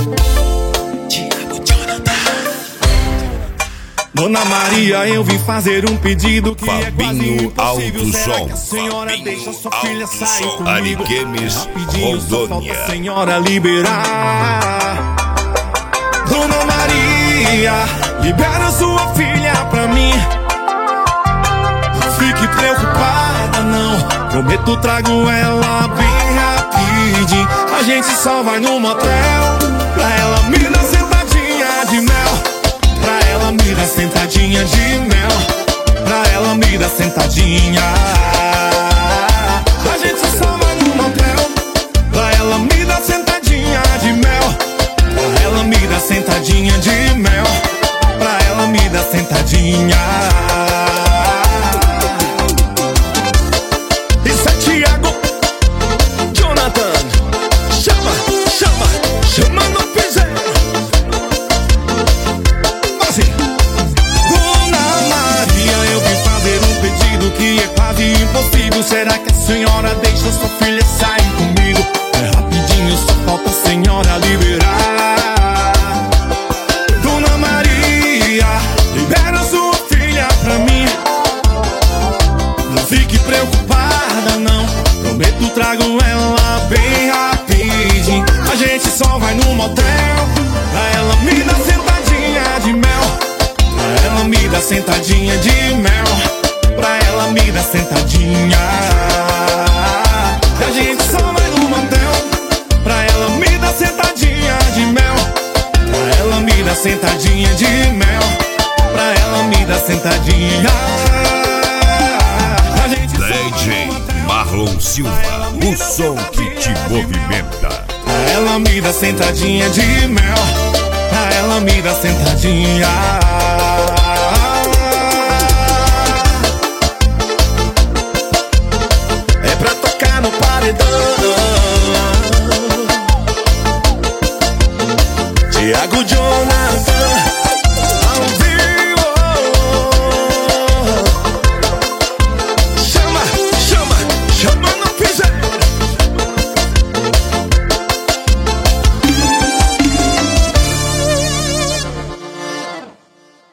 Dona Maria, eu vim fazer um pedido que Fabinho é quase impossível. Será que a Alto senhora Som, deixa sua filha Alto sair Som, comigo? Ariquemes, Rapidinho, só falta Rondônia. a senhora liberar. Dona Maria, libera sua filha pra mim. Não fique preocupada não, prometo trago ela bem rapidinho. A gente só vai no motel pra ela me dar sentadinha de mel. Pra ela me dar sentadinha de mel. Pra ela me dar sentadinha. A gente só vai no motel pra ela me dar sentadinha de mel. Pra ela me dar sentadinha de mel. Pra ela me dar sentadinha. Isso é Thiago, Jonathan. Chama, chama, chama no piseiro. Assim. Dona Maria, eu vim fazer um pedido que é quase impossível. Será que a senhora deixa sua filha sair comigo? É rapidinho, só falta a senhora liberar. Dona Maria, libera sua filha pra mim. Não fique preocupada não, prometo trago ela bem rapidinho. A gente só vai no motel pra ela me dar sentadinha de mel. Pra ela me dar sentadinha de mel. Pra ela me dar sentadinha. A gente só vai no motel pra ela me dar sentadinha de mel. Pra ela me dar sentadinha de mel. Pra ela me dar sentadinha. A gente só vai no DJ motel Marlon Silva, o som que te movimenta. pra ela me dar sentadinha de mel. Pra ela me dar sentadinha. É pra tocar no paredão. Thiago, Jonathan.